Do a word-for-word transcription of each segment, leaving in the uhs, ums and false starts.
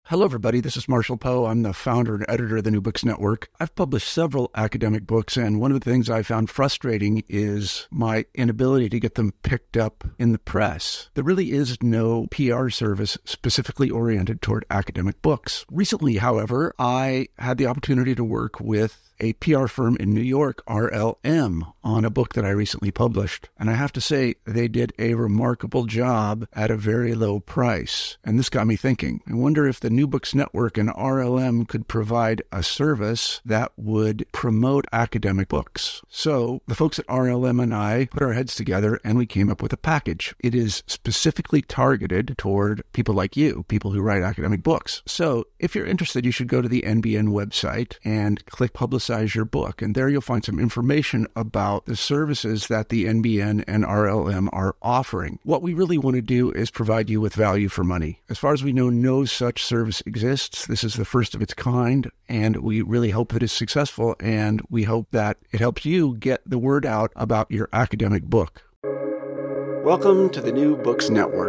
Hello, everybody. This is Marshall Poe. I'm the founder and editor of the New Books Network. I've published several academic books, and one of the things I found frustrating is my inability to get them picked up in the press. There really is no P R service specifically oriented toward academic books. Recently, however, I had the opportunity to work with a P R firm in New York, R L M, on a book that I recently published. And I have to say, they did a remarkable job at a very low price. And this got me thinking. I wonder if the New Books Network and R L M could provide a service that would promote academic books. So the folks at R L M and I put our heads together and we came up with a package. It is specifically targeted toward people like you, people who write academic books. So if you're interested, you should go to the N B N website and click Publicize your book. And there you'll find some information about the services that the N B N and R L M are offering. What we really want to do is provide you with value for money. As far as we know, no such service exists. This is the first of its kind, and we really hope that it's successful, and we hope that it helps you get the word out about your academic book. Welcome to the New Books Network.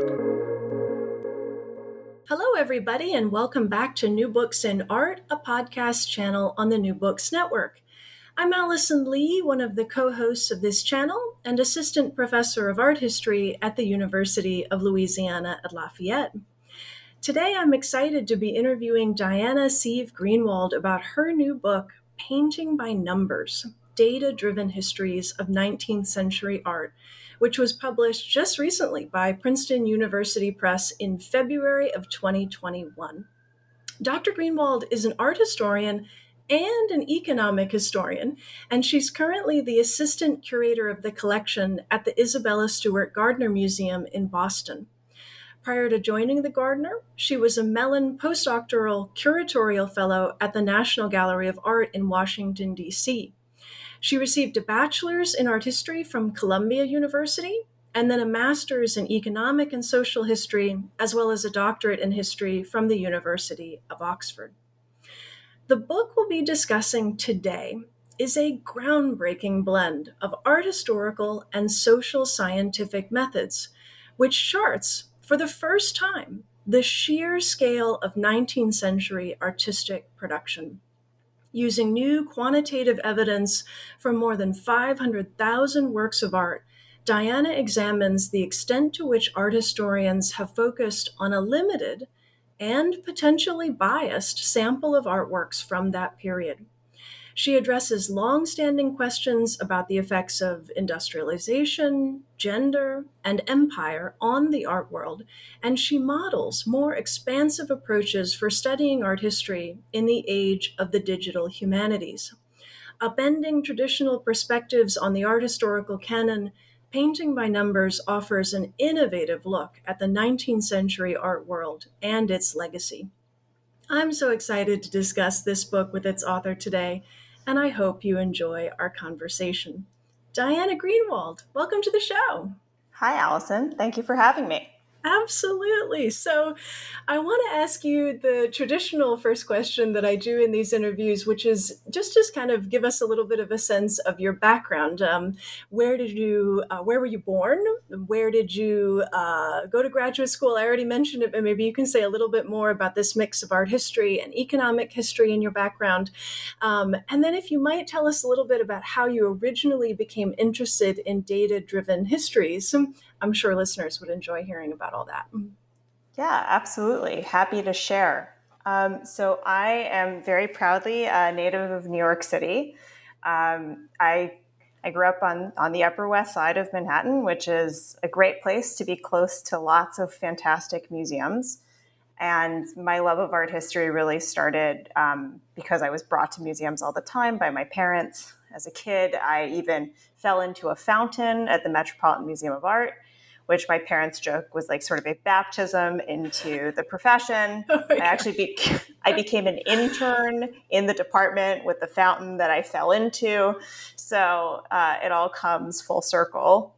Hello, everybody, and welcome back to New Books in Art, a podcast channel on the New Books Network. I'm Allison Lee, one of the co-hosts of this channel and assistant professor of art history at the University of Louisiana at Lafayette. Today, I'm excited to be interviewing Diana Sieve Greenwald about her new book, Painting by Numbers, Data-Driven Histories of nineteenth Century Art, which was published just recently by Princeton University Press in February of twenty twenty-one. Doctor Greenwald is an art historian and an economic historian, and she's currently the assistant curator of the collection at the Isabella Stewart Gardner Museum in Boston. Prior to joining the Gardner, she was a Mellon postdoctoral curatorial fellow at the National Gallery of Art in Washington, D C She received a bachelor's in art history from Columbia University, and then a master's in economic and social history, as well as a doctorate in history from the University of Oxford. The book we'll be discussing today is a groundbreaking blend of art historical and social scientific methods, which charts, for the first time, the sheer scale of nineteenth century artistic production. Using new quantitative evidence from more than five hundred thousand works of art, Diana examines the extent to which art historians have focused on a limited and potentially biased sample of artworks from that period. She addresses long-standing questions about the effects of industrialization, gender, and empire on the art world, and she models more expansive approaches for studying art history in the age of the digital humanities. Upending traditional perspectives on the art historical canon, Painting by Numbers offers an innovative look at the nineteenth century art world and its legacy. I'm so excited to discuss this book with its author today, and I hope you enjoy our conversation. Diana Greenwald, welcome to the show. Hi, Allison. Thank you for having me. Absolutely. So I want to ask you the traditional first question that I do in these interviews, which is just to kind of give us a little bit of a sense of your background. Um, where did you, uh, where were you born? Where did you uh, go to graduate school? I already mentioned it, but maybe you can say a little bit more about this mix of art history and economic history in your background. Um, and then if you might tell us a little bit about how you originally became interested in data-driven histories. I'm sure listeners would enjoy hearing about all that. Yeah, absolutely. Happy to share. Um, so I am very proudly a native of New York City. Um, I I grew up on, on the Upper West Side of Manhattan, which is a great place to be close to lots of fantastic museums. And my love of art history really started um, because I was brought to museums all the time by my parents. As a kid, I even fell into a fountain at the Metropolitan Museum of Art, which my parents joke was like sort of a baptism into the profession. Oh I actually be, I became an intern in the department with the fountain that I fell into. So uh, it all comes full circle.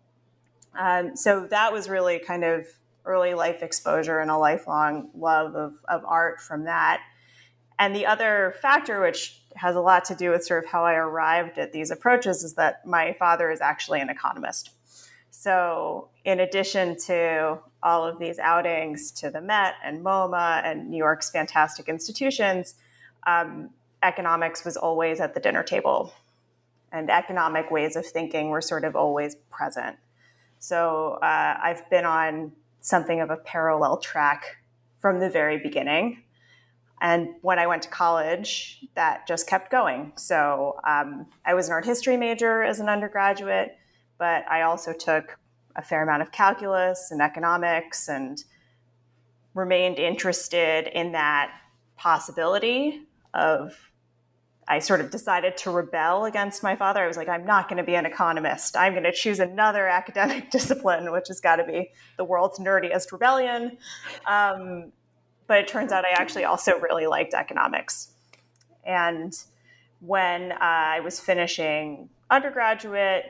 Um, so that was really kind of early life exposure and a lifelong love of, of art from that. And the other factor, which has a lot to do with sort of how I arrived at these approaches, is that my father is actually an economist. So in addition to all of these outings to the Met and MoMA and New York's fantastic institutions, um, economics was always at the dinner table. And economic ways of thinking were sort of always present. So uh, I've been on something of a parallel track from the very beginning. And when I went to college, that just kept going. So um, I was an art history major as an undergraduate, but I also took a fair amount of calculus and economics and remained interested in that possibility of, I sort of decided to rebel against my father. I was like, I'm not going to be an economist. I'm going to choose another academic discipline, which has got to be the world's nerdiest rebellion. Um, but it turns out I actually also really liked economics. And when uh, I was finishing undergraduate,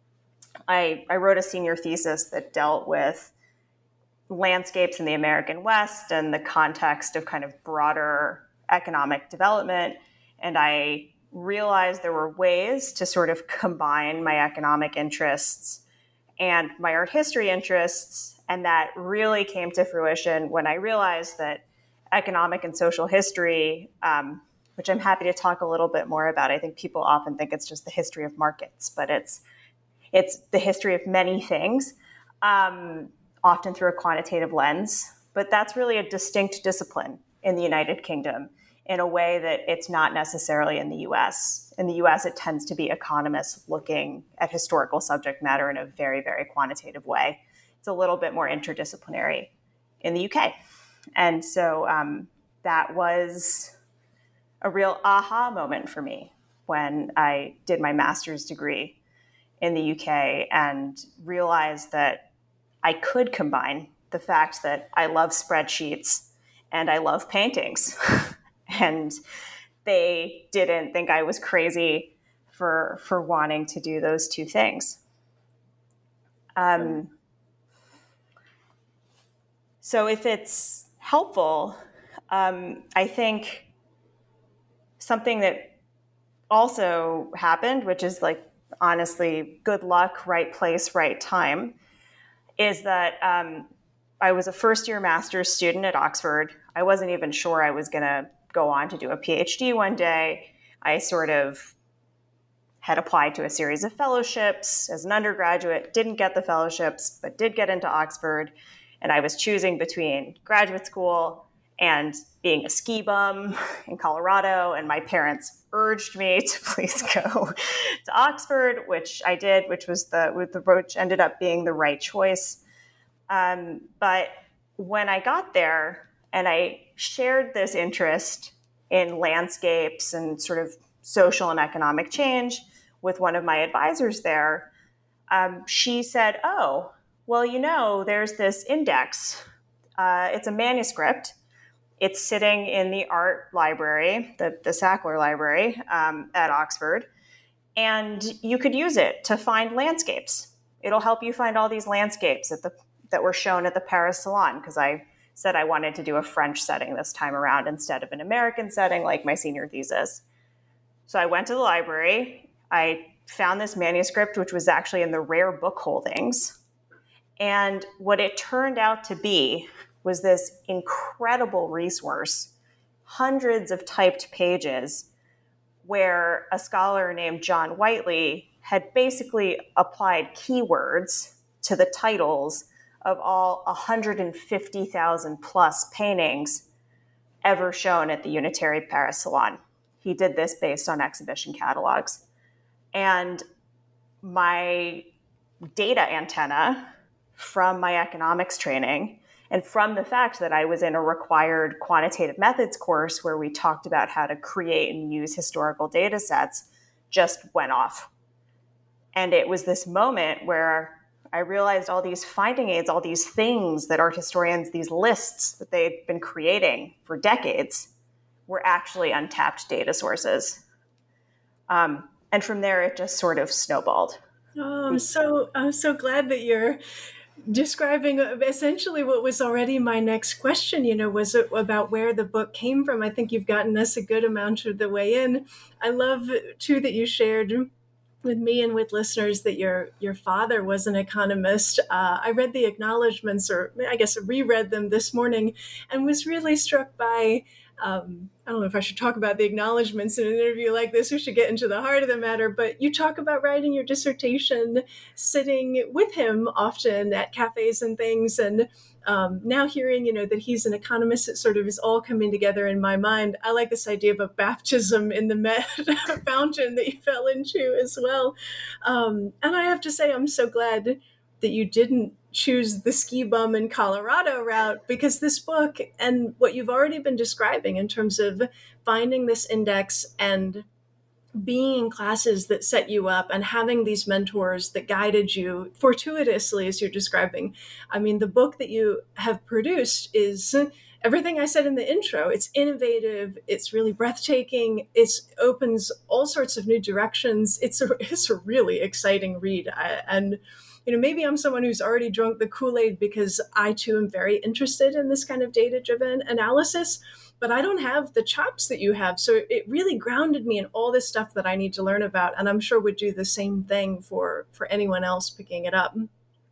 I, I wrote a senior thesis that dealt with landscapes in the American West and the context of kind of broader economic development. And I realized there were ways to sort of combine my economic interests and my art history interests. And that really came to fruition when I realized that economic and social history, um, which I'm happy to talk a little bit more about. I think people often think it's just the history of markets, but it's it's the history of many things, um, often through a quantitative lens. But that's really a distinct discipline in the United Kingdom in a way that it's not necessarily in the U S. In the U S, it tends to be economists looking at historical subject matter in a very, very quantitative way. It's a little bit more interdisciplinary in the U K. And so um, that was a real aha moment for me when I did my master's degree in the U K and realized that I could combine the fact that I love spreadsheets and I love paintings. And they didn't think I was crazy for, for wanting to do those two things. Um, so if it's helpful, um, I think something that also happened, which is like, honestly, good luck, right place, right time, is that um, I was a first-year master's student at Oxford. I wasn't even sure I was going to go on to do a PhD one day. I sort of had applied to a series of fellowships as an undergraduate, didn't get the fellowships, but did get into Oxford. And I was choosing between graduate school and being a ski bum in Colorado. And my parents urged me to please go to Oxford, which I did, which was the, which ended up being the right choice. Um, but when I got there and I shared this interest in landscapes and sort of social and economic change with one of my advisors there, um, she said, oh, well, you know, there's this index. Uh, it's a manuscript. It's sitting in the art library, the, the Sackler Library um, at Oxford, and you could use it to find landscapes. It'll help you find all these landscapes at the, that were shown at the Paris Salon, because I said I wanted to do a French setting this time around instead of an American setting like my senior thesis. So I went to the library. I found this manuscript, which was actually in the rare book holdings. And what it turned out to be was this incredible resource, hundreds of typed pages, where a scholar named John Whiteley had basically applied keywords to the titles of all one hundred fifty thousand plus paintings ever shown at the Unitary Paris Salon. He did this based on exhibition catalogs. And my data antenna from my economics training and from the fact that I was in a required quantitative methods course where we talked about how to create and use historical data sets just went off. And it was this moment where I realized all these finding aids, all these things that art historians, these lists that they'd been creating for decades, were actually untapped data sources. Um, and from there, it just sort of snowballed. Oh, I'm so I'm so glad that you're describing essentially what was already my next question, you know, was it about where the book came from. I think you've gotten us a good amount of the way in. I love, too, that you shared with me and with listeners that your your father was an economist. Uh, I read the acknowledgments, or I guess I reread them this morning, and was really struck by, um, I don't know if I should talk about the acknowledgments in an interview like this. We should get into the heart of the matter, but you talk about writing your dissertation, sitting with him often at cafes and things, and Um, now hearing, you know, that he's an economist, it sort of is all coming together in my mind. I like this idea of a baptism in the med fountain that you fell into as well. Um, and I have to say, I'm so glad that you didn't choose the ski bum in Colorado route, because this book and what you've already been describing in terms of finding this index and being in classes that set you up and having these mentors that guided you fortuitously, as you're describing. I mean, the book that you have produced is everything I said in the intro. It's innovative. It's really breathtaking. It opens all sorts of new directions. It's a, it's a really exciting read. I, and, you know, maybe I'm someone who's already drunk the Kool-Aid because I too am very interested in this kind of data-driven analysis, but I don't have the chops that you have. So it really grounded me in all this stuff that I need to learn about. And I'm sure would do the same thing for, for anyone else picking it up.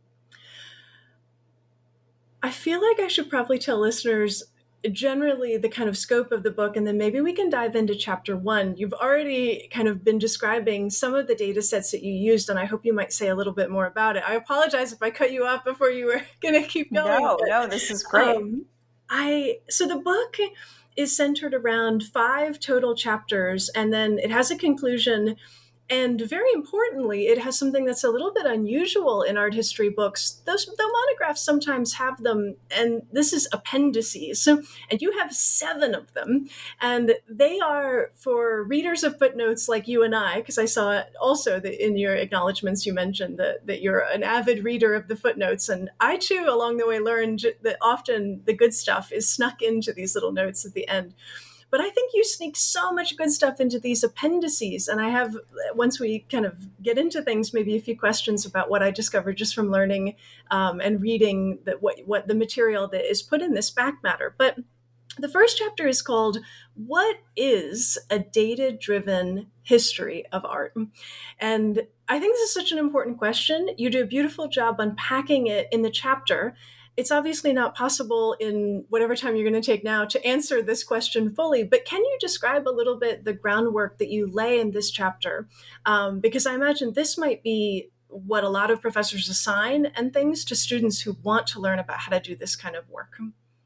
I feel like I should probably tell listeners generally the kind of scope of the book, and then maybe we can dive into chapter one. You've already kind of been describing some of the data sets that you used, and I hope you might say a little bit more about it. I apologize if I cut you off before you were going to keep going. No, but, no, this is great. Um, I so the book is centered around five total chapters, and then it has a conclusion. And very importantly, it has something that's a little bit unusual in art history books. Those though monographs sometimes have them, and this is appendices. So, and you have seven of them, and they are for readers of footnotes like you and I, because I saw also that in your acknowledgments you mentioned that, that you're an avid reader of the footnotes. And I too, along the way, learned that often the good stuff is snuck into these little notes at the end. But I think you sneak so much good stuff into these appendices. And I have, once we kind of get into things, maybe a few questions about what I discovered just from learning um, and reading that what, what the material that is put in this back matter. But the first chapter is called, What is a Data-Driven History of Art? And I think this is such an important question. You do a beautiful job unpacking it in the chapter. It's obviously not possible in whatever time you're going to take now to answer this question fully, but can you describe a little bit the groundwork that you lay in this chapter? Um, because I imagine this might be what a lot of professors assign and things to students who want to learn about how to do this kind of work.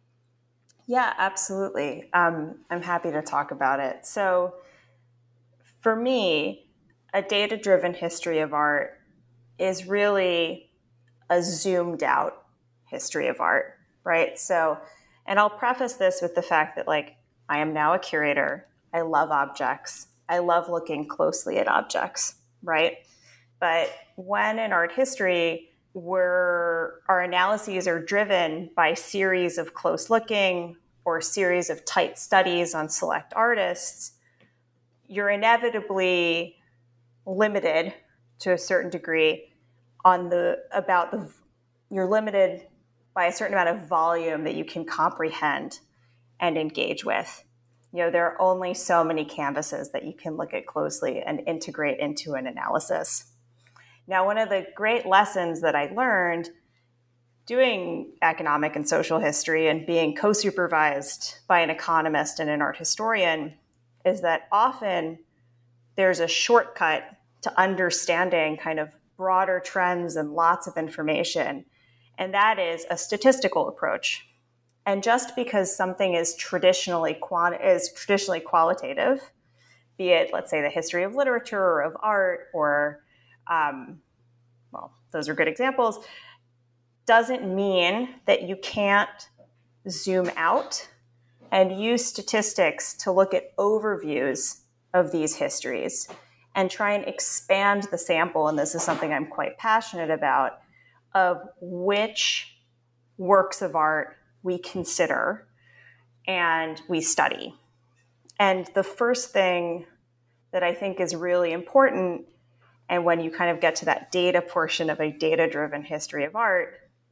Yeah, absolutely. Um, I'm happy to talk about it. So for me, a data-driven history of art is really a zoomed out history of art, right? So, and I'll preface this with the fact that, like, I am now a curator. I love objects. I love looking closely at objects, right? But when in art history, we're, our analyses are driven by series of close looking or series of tight studies on select artists, you're inevitably limited to a certain degree on the, about the, you're limited by a certain amount of volume that you can comprehend and engage with. You know, there are only so many canvases that you can look at closely and integrate into an analysis. Now, one of the great lessons that I learned doing economic and social history and being co-supervised by an economist and an art historian is that often there's a shortcut to understanding kind of broader trends and lots of information. And that is a statistical approach. And just because something is traditionally quant- is traditionally qualitative, be it, let's say, the history of literature or of art, or, um, well, those are good examples, doesn't mean that you can't zoom out and use statistics to look at overviews of these histories and try and expand the sample. And this is something I'm quite passionate about, of which works of art we consider and we study. And the first thing that I think is really important, and when you kind of get to that data portion of a data-driven history of art,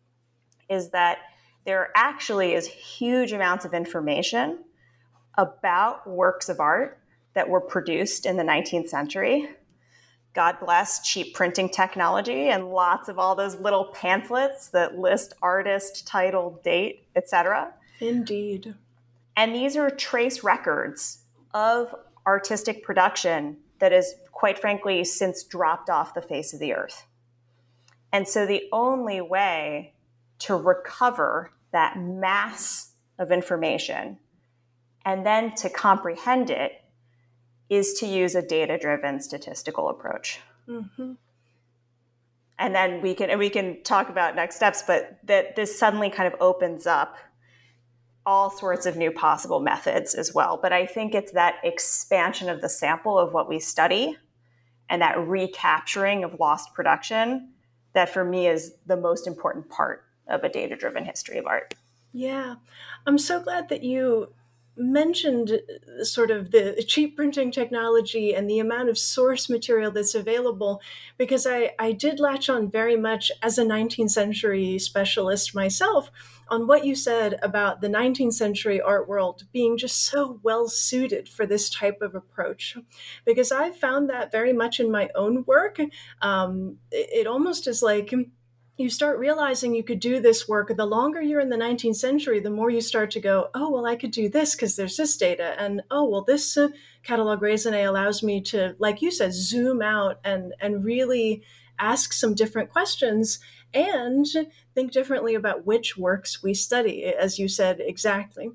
is that there actually is huge amounts of information about works of art that were produced in the nineteenth century God bless cheap printing technology and lots of all those little pamphlets that list artist, title, date, et cetera. Indeed. And these are trace records of artistic production that is, quite frankly, since dropped off the face of the earth. And so the only way to recover that mass of information and then to comprehend it is to use a data-driven statistical approach. Mm-hmm. And then we can and we can talk about next steps, but that this suddenly kind of opens up all sorts of new possible methods as well. But I think it's that expansion of the sample of what we study and that recapturing of lost production that for me is the most important part of a data-driven history of art. Yeah, I'm so glad that you mentioned sort of the cheap printing technology and the amount of source material that's available, because I, I did latch on very much as a nineteenth century specialist myself on what you said about the nineteenth century art world being just so well suited for this type of approach, because I found that very much in my own work. Um, it, it almost is like you start realizing you could do this work. The longer you're in the nineteenth century, the more you start to go, oh, well, I could do this because there's this data. And, oh, well, this uh, catalog raisonné allows me to, like you said, zoom out and, and really ask some different questions and think differently about which works we study, as you said exactly.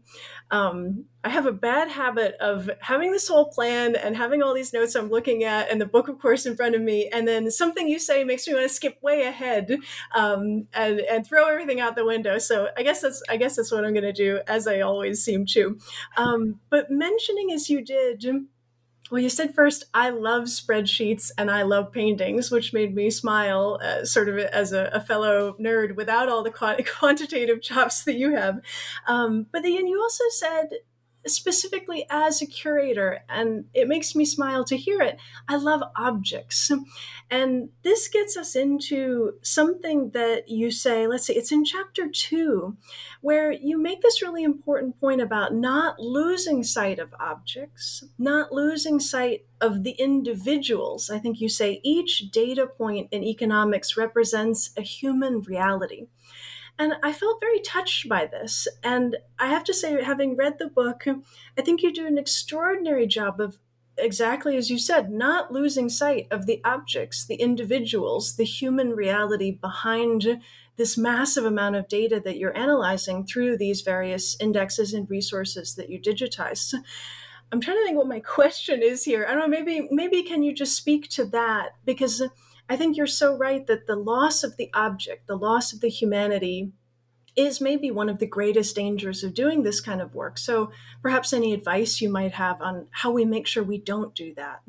Um, I have a bad habit of having this whole plan and having all these notes I'm looking at and the book, of course, in front of me. And then something you say makes me want to skip way ahead um, and, and throw everything out the window. So I guess that's I guess that's what I'm going to do, as I always seem to. Um, but mentioning as you did, well, you said first, I love spreadsheets and I love paintings, which made me smile uh, sort of as a, a fellow nerd without all the quant- quantitative chops that you have. Um, but then you also said, specifically as a curator, and it makes me smile to hear it, I love objects. And this gets us into something that you say, let's see, it's in chapter two, where you make this really important point about not losing sight of objects, not losing sight of the individuals. I think you say each data point in economics represents a human reality. And I felt very touched by this. And I have to say, having read the book, I think you do an extraordinary job of, exactly as you said, not losing sight of the objects, the individuals, the human reality behind this massive amount of data that you're analyzing through these various indexes and resources that you digitize. I'm trying to think what my question is here. I don't know, maybe, maybe can you just speak to that? Because I think you're so right that the loss of the object, the loss of the humanity, is maybe one of the greatest dangers of doing this kind of work. So perhaps any advice you might have on how we make sure we don't do that?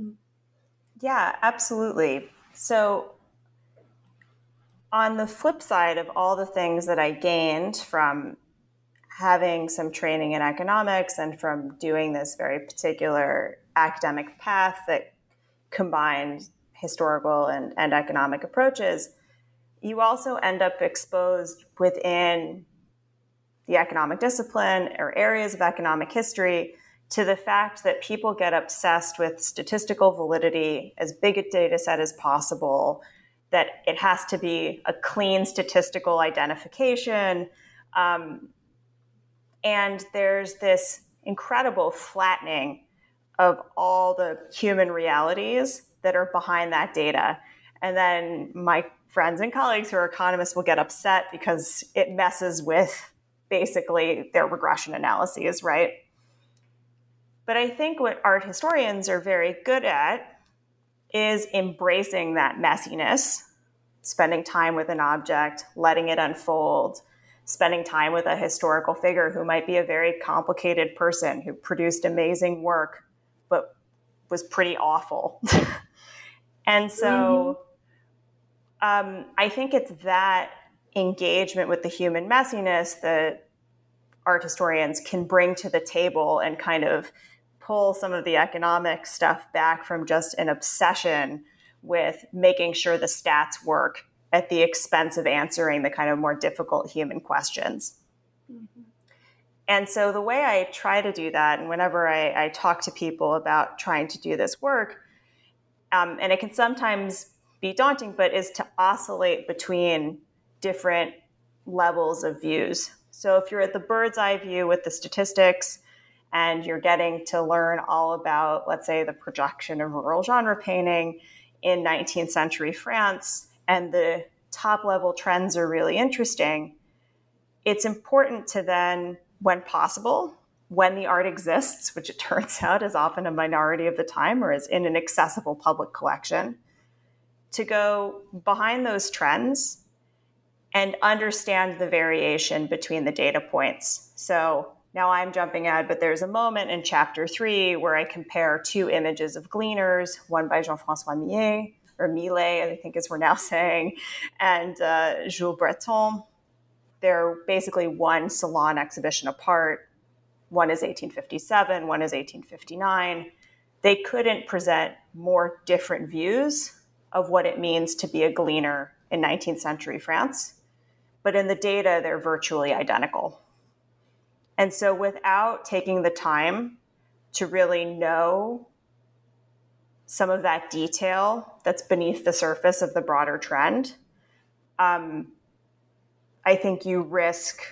Yeah, absolutely. So on the flip side of all the things that I gained from having some training in economics and from doing this very particular academic path that combined historical and, and economic approaches, you also end up exposed within the economic discipline or areas of economic history to the fact that people get obsessed with statistical validity, as big a data set as possible, that it has to be a clean statistical identification. Um, and there's this incredible flattening of all the human realities that are behind that data. And then my friends and colleagues who are economists will get upset because it messes with basically their regression analyses, right? But I think what art historians are very good at is embracing that messiness, spending time with an object, letting it unfold, spending time with a historical figure who might be a very complicated person who produced amazing work, but was pretty awful. And so mm-hmm. um, I think it's that engagement with the human messiness that art historians can bring to the table and kind of pull some of the economic stuff back from just an obsession with making sure the stats work at the expense of answering the kind of more difficult human questions. Mm-hmm. And so the way I try to do that, and whenever I, I talk to people about trying to do this work, Um, and it can sometimes be daunting, but is to oscillate between different levels of views. So if you're at the bird's eye view with the statistics and you're getting to learn all about, let's say, the projection of rural genre painting in nineteenth century France, and the top level trends are really interesting, it's important to then, when possible, when the art exists, which it turns out is often a minority of the time or is in an accessible public collection, to go behind those trends and understand the variation between the data points. So now I'm jumping ahead, but there's a moment in chapter three where I compare two images of gleaners, one by Jean-François Millet, or Millet, I think as we're now saying, and uh, Jules Breton. They're basically one salon exhibition apart. One is eighteen fifty-seven, one is eighteen fifty-nine. They couldn't present more different views of what it means to be a gleaner in nineteenth century France. But in the data, they're virtually identical. And so without taking the time to really know some of that detail that's beneath the surface of the broader trend, um, I think you risk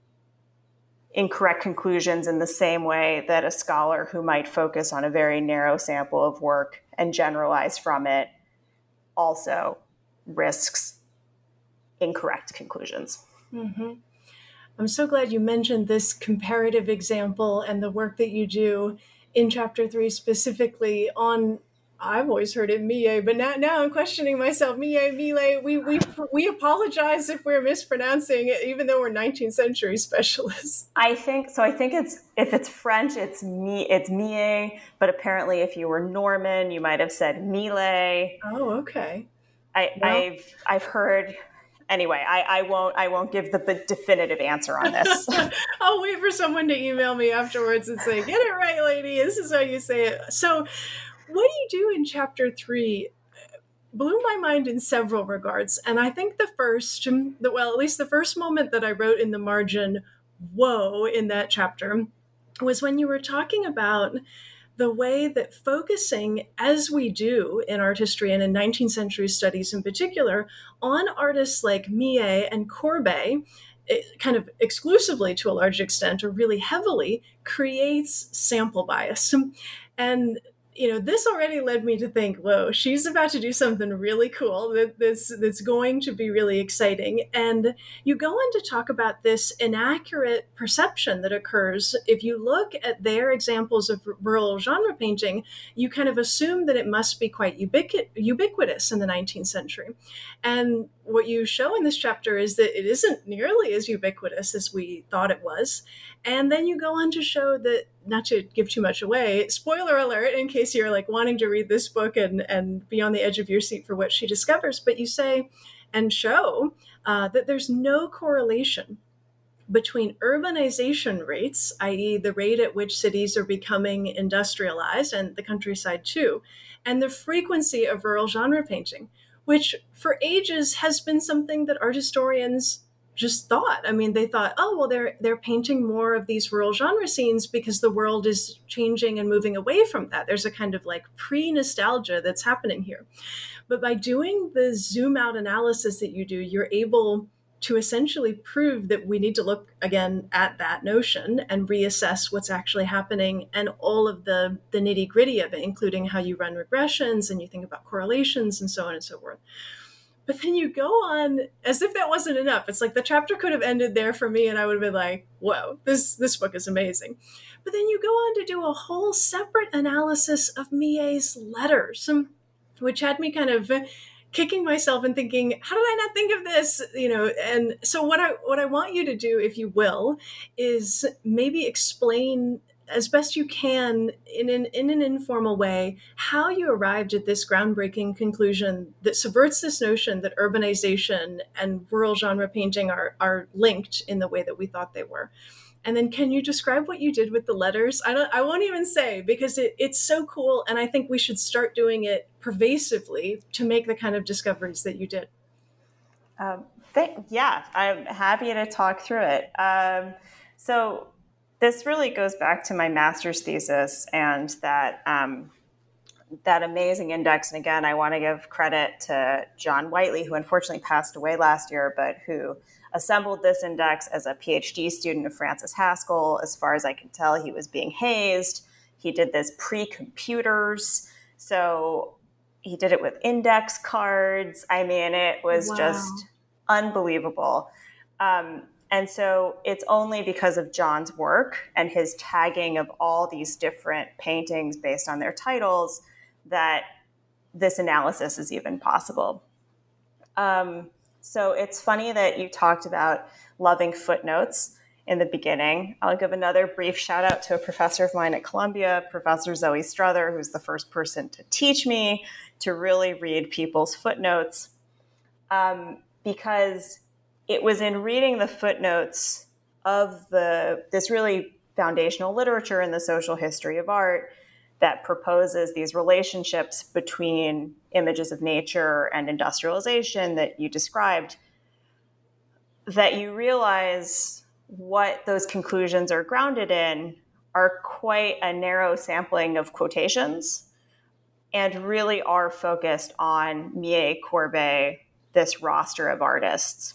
incorrect conclusions in the same way that a scholar who might focus on a very narrow sample of work and generalize from it also risks incorrect conclusions. Mm-hmm. I'm so glad you mentioned this comparative example and the work that you do in chapter three specifically on, I've always heard it Millet, but now, now I'm questioning myself. Millet, Millet, we, we, we apologize if we're mispronouncing it, even though we're nineteenth century specialists. I think, so I think it's, if it's French, it's mi, it's Millet, but apparently if you were Norman, you might have said Millet. Oh, okay. I, well, I've, I've heard, anyway, I, I won't, I won't give the definitive answer on this. I'll wait for someone to email me afterwards and say, get it right, lady. This is how you say it. So what you do in chapter three blew my mind in several regards. And I think the first, the, well, at least the first moment that I wrote in the margin, whoa, in that chapter, was when you were talking about the way that focusing, as we do in art history and in nineteenth century studies in particular, on artists like Millet and Courbet, it kind of exclusively to a large extent or really heavily, creates sample bias. And you know, this already led me to think, whoa, she's about to do something really cool that, that's, that's going to be really exciting. And you go on to talk about this inaccurate perception that occurs. If you look at their examples of rural genre painting, you kind of assume that it must be quite ubiqu- ubiquitous in the nineteenth century. And what you show in this chapter is that it isn't nearly as ubiquitous as we thought it was. And then you go on to show that, not to give too much away, spoiler alert, in case you're like wanting to read this book and, and be on the edge of your seat for what she discovers, but you say and show uh, that there's no correlation between urbanization rates, that is the rate at which cities are becoming industrialized, and the countryside too, and the frequency of rural genre painting, which for ages has been something that art historians just thought. I mean, they thought, oh, well, they're they're painting more of these rural genre scenes because the world is changing and moving away from that. There's a kind of like pre-nostalgia that's happening here. But by doing the zoom out analysis that you do, you're able to essentially prove that we need to look again at that notion and reassess what's actually happening and all of the, the nitty gritty of it, including how you run regressions and you think about correlations and so on and so forth. But then you go on as if that wasn't enough. It's like the chapter could have ended there for me and I would have been like, whoa, this, this book is amazing. But then you go on to do a whole separate analysis of Millet's letters, which had me kind of kicking myself and thinking, how did I not think of this? You know, and so what I what I want you to do, if you will, is maybe explain as best you can in an in an informal way how you arrived at this groundbreaking conclusion that subverts this notion that urbanization and rural genre painting are are linked in the way that we thought they were. And then can you describe what you did with the letters? I don't I won't even say, because it, it's so cool, and I think we should start doing it pervasively to make the kind of discoveries that you did. Um, th- yeah, I'm happy to talk through it. Um, so this really goes back to my master's thesis, and that um, that amazing index. And again, I want to give credit to John Whiteley, who unfortunately passed away last year, but who assembled this index as a PhD student of Francis Haskell. As far as I can tell, he was being hazed. He did this pre-computers. So he did it with index cards. I mean, it was wow. just unbelievable. Um, and so it's only because of John's work and his tagging of all these different paintings based on their titles that this analysis is even possible. Um, so it's funny that you talked about loving footnotes in the beginning. I'll give another brief shout out to a professor of mine at Columbia, Professor Zoe Strother, who's the first person to teach me to really read people's footnotes. Um, because it was in reading the footnotes of the this really foundational literature in the social history of art that proposes these relationships between images of nature and industrialization that you described, that you realize what those conclusions are grounded in are quite a narrow sampling of quotations and really are focused on Millet, Courbet, this roster of artists.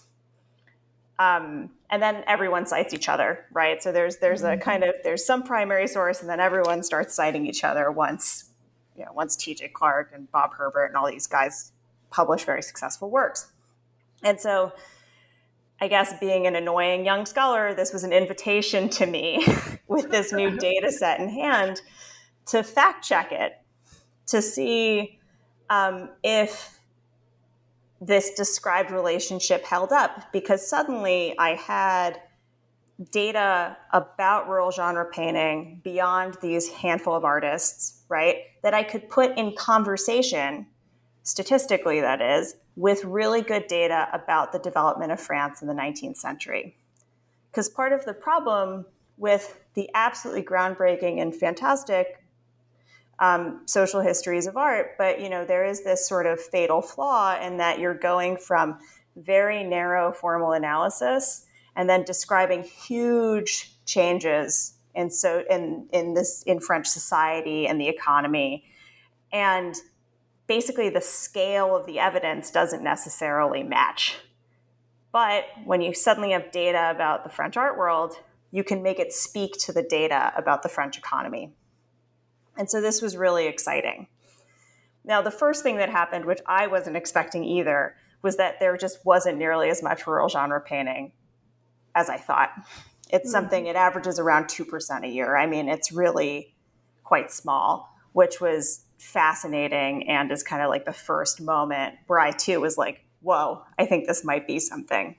Um, and then everyone cites each other, right? So there's there's a kind of, there's some primary source, and then everyone starts citing each other once, you know, once T J Clark and Bob Herbert and all these guys publish very successful works. And so I guess being an annoying young scholar, this was an invitation to me with this new data set in hand to fact check it, to see um, if this described relationship held up, because suddenly I had data about rural genre painting beyond these handful of artists, right, that I could put in conversation, statistically that is, with really good data about the development of France in the nineteenth century. Because part of the problem with the absolutely groundbreaking and fantastic Um, social histories of art, but you know, there is this sort of fatal flaw in that you're going from very narrow formal analysis and then describing huge changes in so in in this in French society and the economy, and basically the scale of the evidence doesn't necessarily match. But when you suddenly have data about the French art world, you can make it speak to the data about the French economy. And so this was really exciting. Now, the first thing that happened, which I wasn't expecting either, was that there just wasn't nearly as much rural genre painting as I thought. It's mm-hmm. something, it averages around two percent a year. I mean, it's really quite small, which was fascinating and is kind of like the first moment where I too was like, whoa, I think this might be something.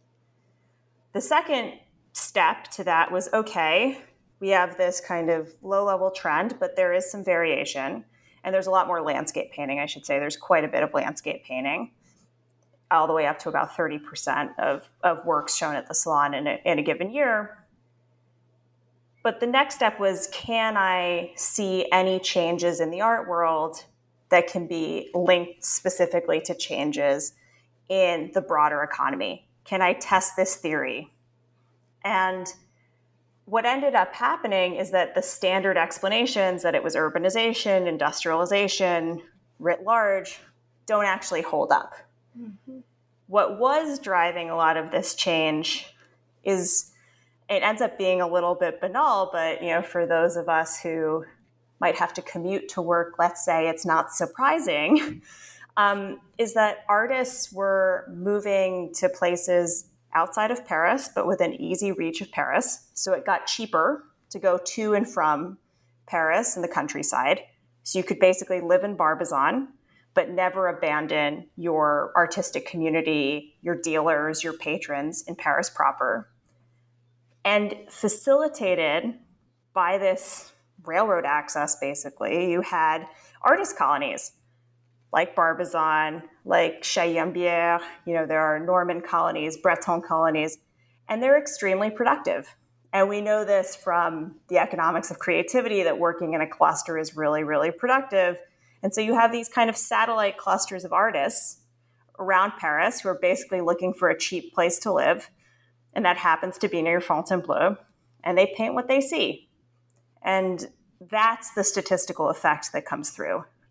The second step to that was, okay, we have this kind of low-level trend, but there is some variation. And there's a lot more landscape painting, I should say. There's quite a bit of landscape painting, all the way up to about thirty percent of, of works shown at the salon in a, in a given year. But the next step was, can I see any changes in the art world that can be linked specifically to changes in the broader economy? Can I test this theory? And what ended up happening is that the standard explanations that it was urbanization, industrialization, writ large, don't actually hold up. Mm-hmm. What was driving a lot of this change is, it ends up being a little bit banal, but you know, for those of us who might have to commute to work, let's say, it's not surprising, um, is that artists were moving to places outside of Paris, but within easy reach of Paris. So it got cheaper to go to and from Paris and the countryside. So you could basically live in Barbizon, but never abandon your artistic community, your dealers, your patrons in Paris proper. And facilitated by this railroad access, basically, you had artist colonies like Barbizon, like Chailly-en-Bière, you know, there are Norman colonies, Breton colonies, and they're extremely productive. And we know this from the economics of creativity, that working in a cluster is really, really productive. And so you have these kind of satellite clusters of artists around Paris who are basically looking for a cheap place to live. And that happens to be near Fontainebleau. And they paint what they see. And that's the statistical effect that comes through.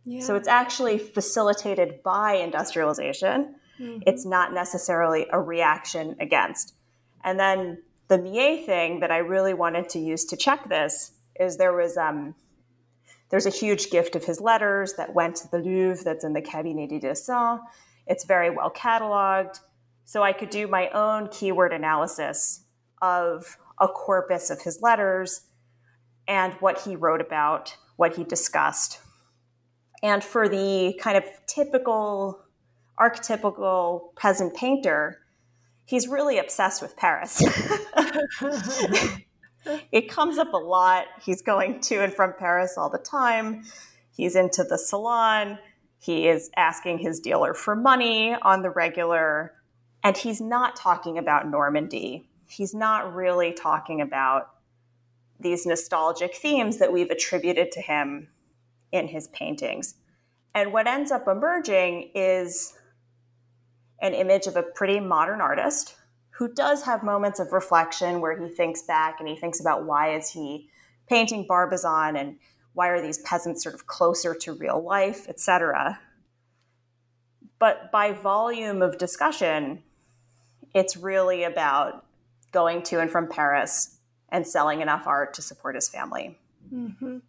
Yeah. So it's actually facilitated by industrialization. Mm-hmm. It's not necessarily a reaction against. And then the Millet thing that I really wanted to use to check this is there was um, there's a huge gift of his letters that went to the Louvre that's in the Cabinet des Dessins. It's very well cataloged. So I could do my own keyword analysis of a corpus of his letters and what he wrote about, what he discussed. And for the kind of typical, archetypical peasant painter, he's really obsessed with Paris. It comes up a lot. He's going to and from Paris all the time. He's into the salon. He is asking his dealer for money on the regular. And he's not talking about Normandy. He's not really talking about these nostalgic themes that we've attributed to him in his paintings. And what ends up emerging is an image of a pretty modern artist who does have moments of reflection where he thinks back and he thinks about why is he painting Barbizon and why are these peasants sort of closer to real life, et cetera. But by volume of discussion, it's really about going to and from Paris and selling enough art to support his family. Mm-hmm.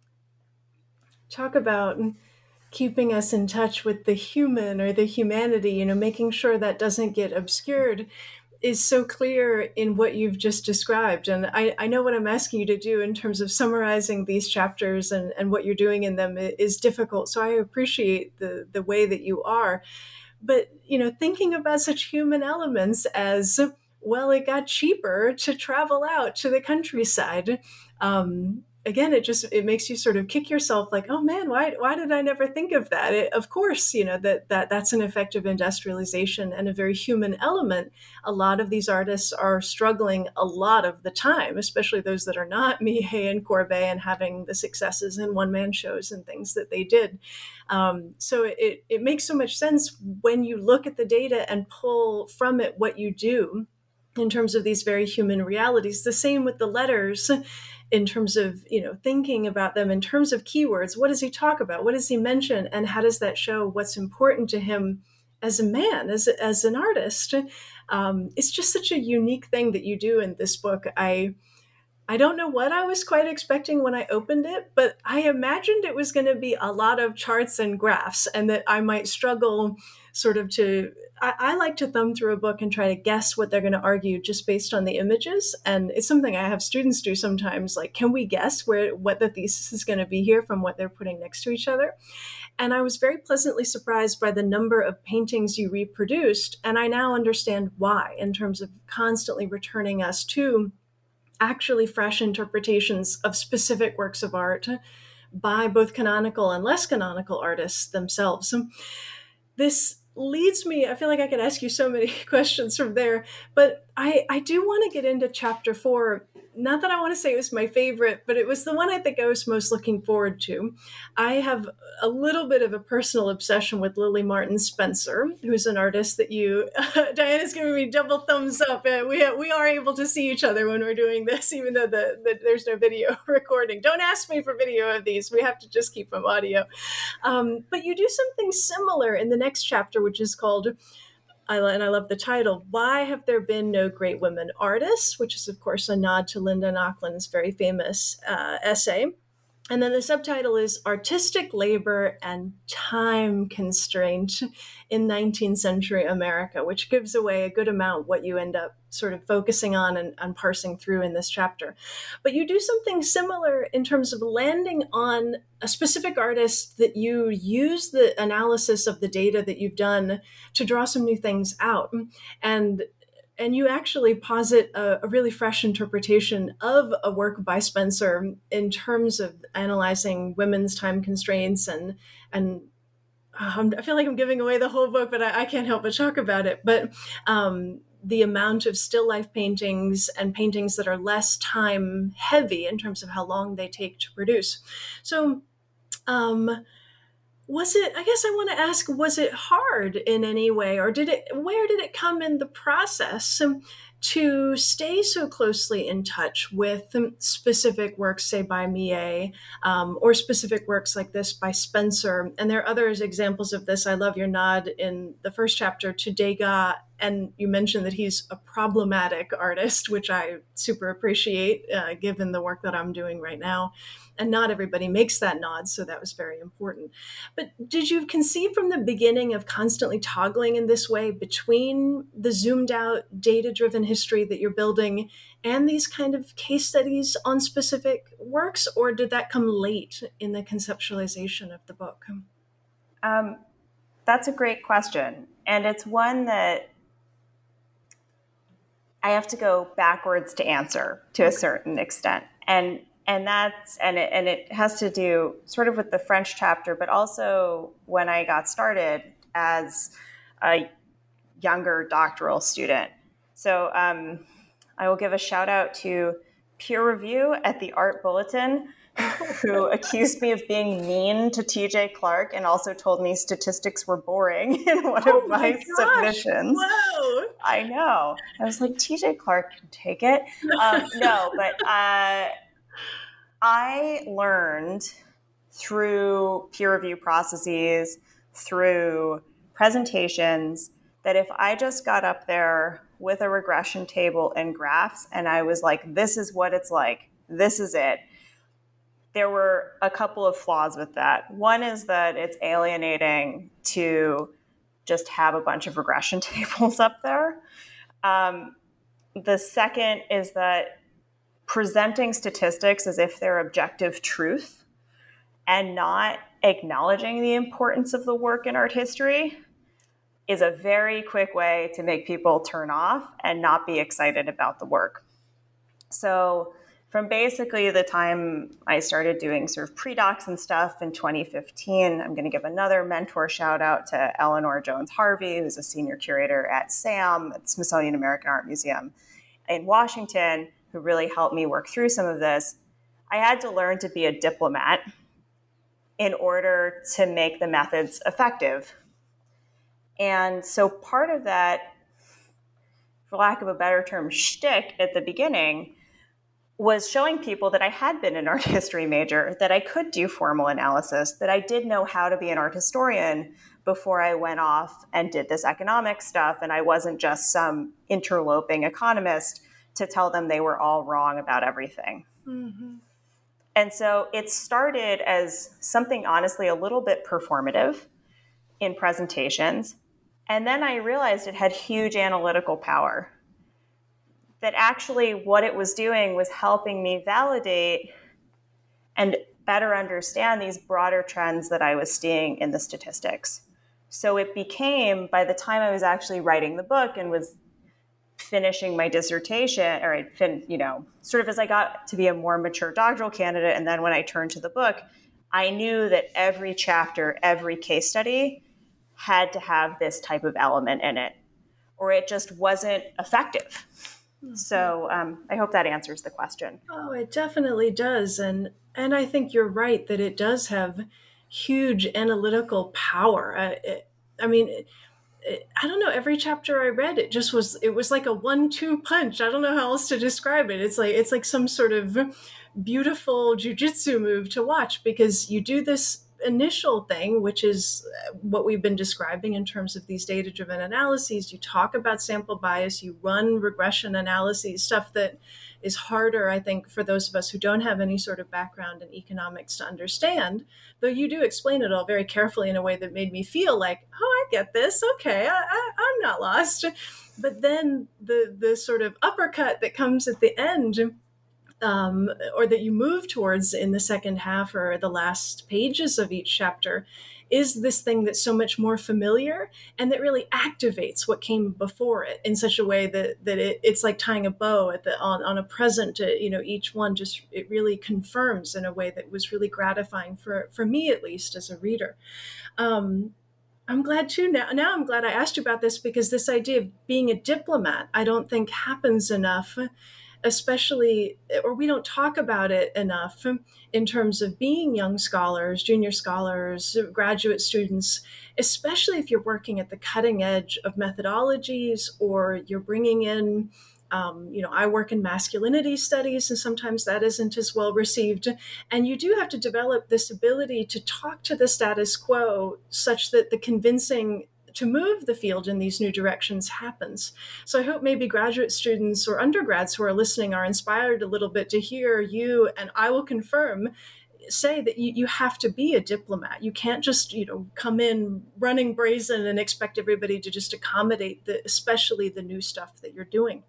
Talk about keeping us in touch with the human or the humanity, you know, making sure that doesn't get obscured is so clear in what you've just described. And I, I know what I'm asking you to do in terms of summarizing these chapters and, and what you're doing in them is difficult. So I appreciate the, the way that you are. But, you know, thinking about such human elements as, well, it got cheaper to travel out to the countryside. Um, Again, it just, it makes you sort of kick yourself like, oh man, why why did I never think of that? It, of course, you know, that, that that's an effect of industrialization and a very human element. A lot of these artists are struggling a lot of the time, especially those that are not Millet and Courbet and having the successes in one-man shows and things that they did. Um, so it, it makes so much sense when you look at the data and pull from it what you do in terms of these very human realities. The same with the letters. In terms of, you know, thinking about them in terms of keywords. What does he talk about? What does he mention? And how does that show what's important to him as a man, as, as an artist? Um, it's just such a unique thing that you do in this book. I I don't know what I was quite expecting when I opened it, but I imagined it was going to be a lot of charts and graphs and that I might struggle sort of to, I, I like to thumb through a book and try to guess what they're going to argue just based on the images. And it's something I have students do sometimes, like, can we guess where what the thesis is going to be here from what they're putting next to each other? And I was very pleasantly surprised by the number of paintings you reproduced. And I now understand why, in terms of constantly returning us to actually fresh interpretations of specific works of art by both canonical and less canonical artists themselves. This leads me, I feel like I could ask you so many questions from there, but I, I do want to get into chapter four. Not that I want to say it was my favorite, but it was the one I think I was most looking forward to. I have a little bit of a personal obsession with Lily Martin Spencer, who's an artist that you, uh, Diana's giving me double thumbs up. And we have, we are able to see each other when we're doing this, even though the, the, there's no video recording. Don't ask me for video of these. We have to just keep them audio. Um, but you do something similar in the next chapter, which is called, I, and I love the title, Why Have There Been No Great Women Artists?, which is, of course, a nod to Linda Nochlund's very famous uh, essay. And then the subtitle is Artistic Labor and Time Constraint in nineteenth century America, which gives away a good amount what you end up sort of focusing on and, and parsing through in this chapter. But you do something similar in terms of landing on a specific artist that you use the analysis of the data that you've done to draw some new things out. And And you actually posit a, a really fresh interpretation of a work by Spencer in terms of analyzing women's time constraints. And and um, I feel like I'm giving away the whole book, but I, I can't help but talk about it. But um, the amount of still life paintings and paintings that are less time heavy in terms of how long they take to produce. So um, was it, I guess I want to ask, was it hard in any way, or did it, where did it come in the process? Um, to stay so closely in touch with specific works, say by Millet, um, or specific works like this by Spencer. And there are other examples of this. I love your nod in the first chapter to Degas, and you mentioned that he's a problematic artist, which I super appreciate uh, given the work that I'm doing right now. And not everybody makes that nod, so that was very important. But did you conceive from the beginning of constantly toggling in this way between the zoomed out, data-driven history that you're building and these kind of case studies on specific works, or did that come late in the conceptualization of the book? Um, that's a great question. And it's one that I have to go backwards to answer to a certain extent. And And that's and it and it has to do sort of with the French chapter, but also when I got started as a younger doctoral student. So um, I will give a shout out to peer review at the Art Bulletin, who accused me of being mean to T J Clark and also told me statistics were boring in one oh of my, my submissions. Whoa. I know. I was like, T J Clark can take it. Um, no, but. Uh, I learned through peer review processes, through presentations, that if I just got up there with a regression table and graphs and I was like, this is what it's like, this is it, there were a couple of flaws with that. One is that it's alienating to just have a bunch of regression tables up there. Um, the second is that presenting statistics as if they're objective truth and not acknowledging the importance of the work in art history is a very quick way to make people turn off and not be excited about the work. So from basically the time I started doing sort of pre-docs and stuff in twenty fifteen, I'm going to give another mentor shout out to Eleanor Jones Harvey, who's a senior curator at SAM, at Smithsonian American Art Museum in Washington, who really helped me work through some of this. I had to learn to be a diplomat in order to make the methods effective. And so part of that, for lack of a better term, shtick at the beginning was showing people that I had been an art history major, that I could do formal analysis, that I did know how to be an art historian before I went off and did this economic stuff. And I wasn't just some interloping economist to tell them they were all wrong about everything. Mm-hmm. And so it started as something honestly a little bit performative in presentations. And then I realized it had huge analytical power. That actually what it was doing was helping me validate and better understand these broader trends that I was seeing in the statistics. So it became, by the time I was actually writing the book and was finishing my dissertation, or I fin, you know, sort of as I got to be a more mature doctoral candidate, and then when I turned to the book, I knew that every chapter, every case study had to have this type of element in it, or it just wasn't effective. Mm-hmm. So um, I hope that answers the question. Oh, it definitely does. And and I think you're right that it does have huge analytical power. Uh, it, I mean, it, I don't know, every chapter I read, it just was, it was like a one two punch. I don't know how else to describe it. It's like, it's like some sort of beautiful jujitsu move to watch, because you do this initial thing, which is what we've been describing in terms of these data-driven analyses. You talk about sample bias, you run regression analyses, stuff that is harder, I think, for those of us who don't have any sort of background in economics to understand, though you do explain it all very carefully in a way that made me feel like, oh, I get this. Okay, I, I, I'm not lost. But then the the sort of uppercut that comes at the end, um, or that you move towards in the second half or the last pages of each chapter, is this thing that's so much more familiar and that really activates what came before it in such a way that that it, it's like tying a bow at the on, on a present. Uh, you know, each one just, it really confirms in a way that was really gratifying for, for me, at least as a reader. Um, I'm glad too. Now, now I'm glad I asked you about this, because this idea of being a diplomat, I don't think happens enough, especially, or we don't talk about it enough in terms of being young scholars, junior scholars, graduate students, especially if you're working at the cutting edge of methodologies, or you're bringing in Um, you know, I work in masculinity studies, and sometimes that isn't as well received. And you do have to develop this ability to talk to the status quo such that the convincing to move the field in these new directions happens. So I hope maybe graduate students or undergrads who are listening are inspired a little bit to hear you, and I will confirm, say that you, you have to be a diplomat. You can't just, you know, come in running brazen and expect everybody to just accommodate the, especially the new stuff that you're doing.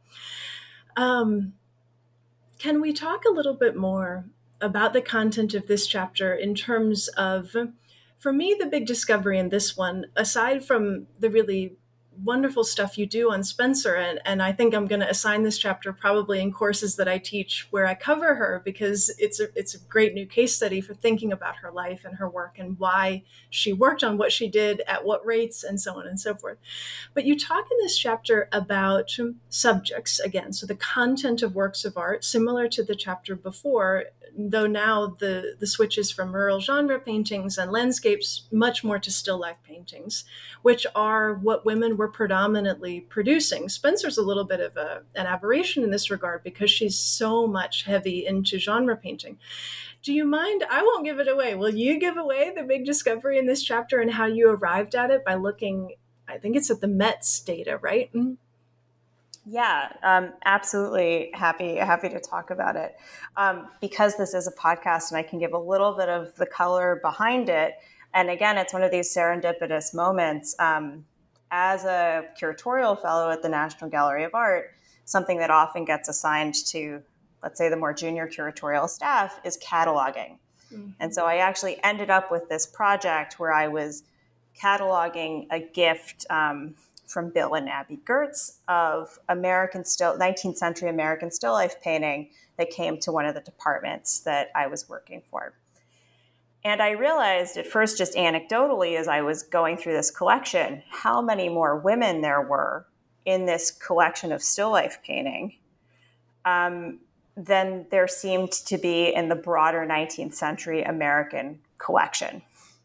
Um, can we talk a little bit more about the content of this chapter in terms of, for me, the big discovery in this one, aside from the really wonderful stuff you do on Spencer, and, and I think I'm going to assign this chapter probably in courses that I teach where I cover her, because it's a, it's a great new case study for thinking about her life and her work and why she worked on what she did, at what rates, and so on and so forth. But you talk in this chapter about subjects, again, so the content of works of art, similar to the chapter before, though now the, the switch is from rural genre paintings and landscapes much more to still life paintings, which are what women were predominantly producing. Spencer's a little bit of a, an aberration in this regard because she's so much heavy into genre painting. Do you mind? I won't give it away. Will you give away the big discovery in this chapter and how you arrived at it by looking, I think it's at the Met's data, right? Mm-hmm. Yeah, um, absolutely happy happy to talk about it. Um, because this is a podcast and I can give a little bit of the color behind it. And again, it's one of these serendipitous moments. Um, as a curatorial fellow at the National Gallery of Art, something that often gets assigned to, let's say, the more junior curatorial staff is cataloging. Mm-hmm. And so I actually ended up with this project where I was cataloging a gift um, from Bill and Abby Gertz of American still nineteenth century American still life painting that came to one of the departments that I was working for. And I realized at first, just anecdotally, as I was going through this collection, how many more women there were in this collection of still life painting um, than there seemed to be in the broader nineteenth century American collection.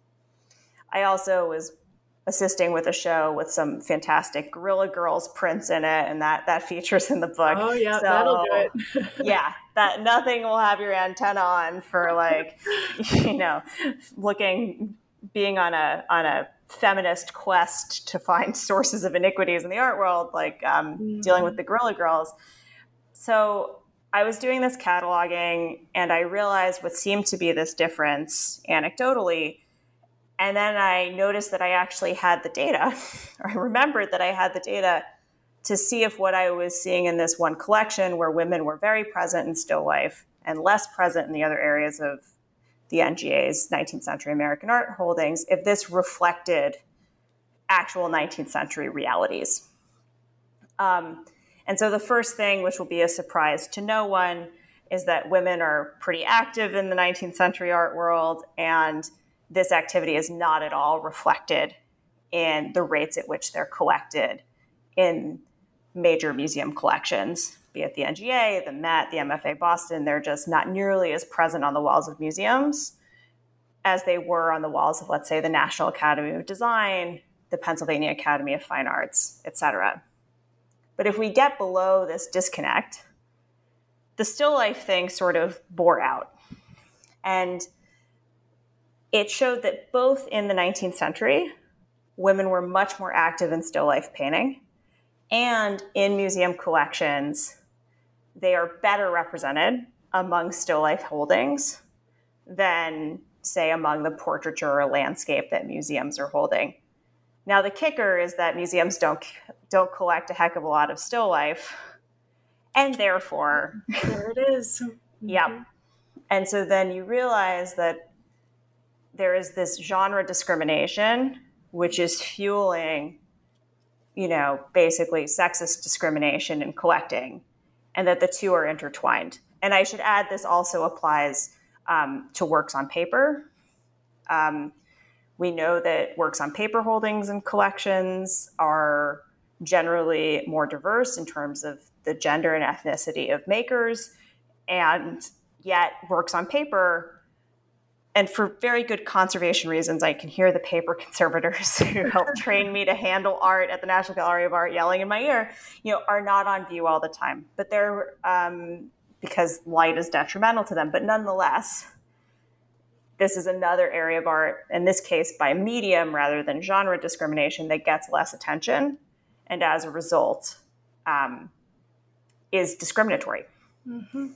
I also was assisting with a show with some fantastic Guerrilla Girls prints in it, and that that features in the book. Oh yeah, so, that'll do it. yeah, that nothing will have your antenna on for like, you know, looking, being on a on a feminist quest to find sources of iniquities in the art world, like um, mm-hmm. dealing with the Guerrilla Girls. So I was doing this cataloging, and I realized what seemed to be this difference anecdotally. And then I noticed that I actually had the data, or I remembered that I had the data to see if what I was seeing in this one collection, where women were very present in still life and less present in the other areas of the N G A's nineteenth century American art holdings, if this reflected actual nineteenth century realities. Um, and so the first thing, which will be a surprise to no one, is that women are pretty active in the nineteenth century art world, and this activity is not at all reflected in the rates at which they're collected in major museum collections, be it the N G A, the Met, the M F A Boston. They're just not nearly as present on the walls of museums as they were on the walls of, let's say, the National Academy of Design, the Pennsylvania Academy of Fine Arts, et cetera. But if we get below this disconnect, the still life thing sort of bore out. And it showed that both in the nineteenth century, women were much more active in still life painting, and in museum collections, they are better represented among still life holdings than, say, among the portraiture or landscape that museums are holding. Now, the kicker is that museums don't don't collect a heck of a lot of still life, and therefore, there it is. Yeah. Mm-hmm. And so then you realize that there is this genre discrimination, which is fueling, you know, basically sexist discrimination in collecting, and that the two are intertwined. And I should add, this also applies um, to works on paper. Um, we know that works on paper holdings and collections are generally more diverse in terms of the gender and ethnicity of makers, and yet works on paper and for very good conservation reasons, I can hear the paper conservators who helped train me to handle art at the National Gallery of Art yelling in my ear, you know, are not on view all the time. But they're, um, because light is detrimental to them. But nonetheless, this is another area of art, in this case by medium rather than genre discrimination, that gets less attention. And as a result, um, is discriminatory. Mm-hmm.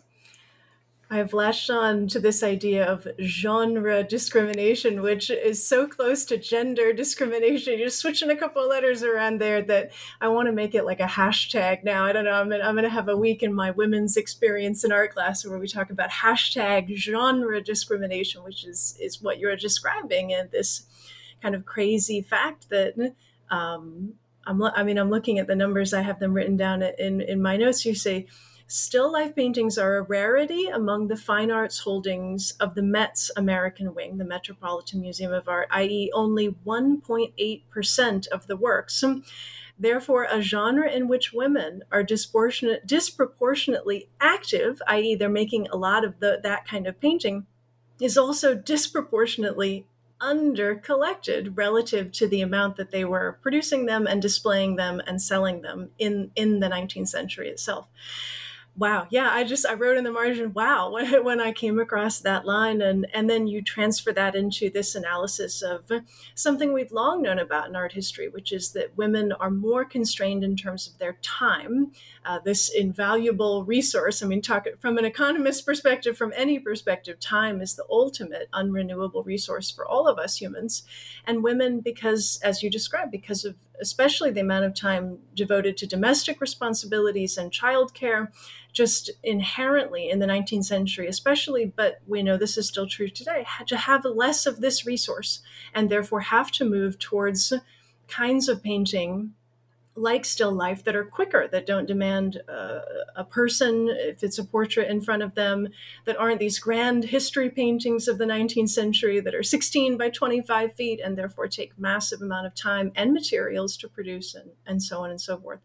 I've latched on to this idea of genre discrimination, which is so close to gender discrimination. You're just switching a couple of letters around there that I want to make it like a hashtag now. I don't know. I'm, I'm going to have a week in my women's experience in art class where we talk about hashtag genre discrimination, which is, is what you're describing, and this kind of crazy fact that um, I'm, I mean, I'm looking at the numbers. I have them written down in, in my notes. You say, still life paintings are a rarity among the fine arts holdings of the Met's American wing, the Metropolitan Museum of Art, that is only one point eight percent of the works. Therefore, a genre in which women are disproportionate, disproportionately active, that is they're making a lot of the, that kind of painting, is also disproportionately under-collected relative to the amount that they were producing them and displaying them and selling them in, in the nineteenth century itself. Wow. Yeah, I just, I wrote in the margin, wow, when, when I came across that line. And, and then you transfer that into this analysis of something we've long known about in art history, which is that women are more constrained in terms of their time, uh, this invaluable resource. I mean, talk from an economist's perspective, from any perspective, time is the ultimate unrenewable resource for all of us humans. And women, because, as you described, because of especially the amount of time devoted to domestic responsibilities and childcare, just inherently in the nineteenth century, especially, but we know this is still true today, had to have less of this resource and therefore have to move towards kinds of painting like still life that are quicker, that don't demand uh, a person, if it's a portrait in front of them, that aren't these grand history paintings of the nineteenth century that are sixteen by twenty-five feet and therefore take massive amount of time and materials to produce, and, and so on and so forth.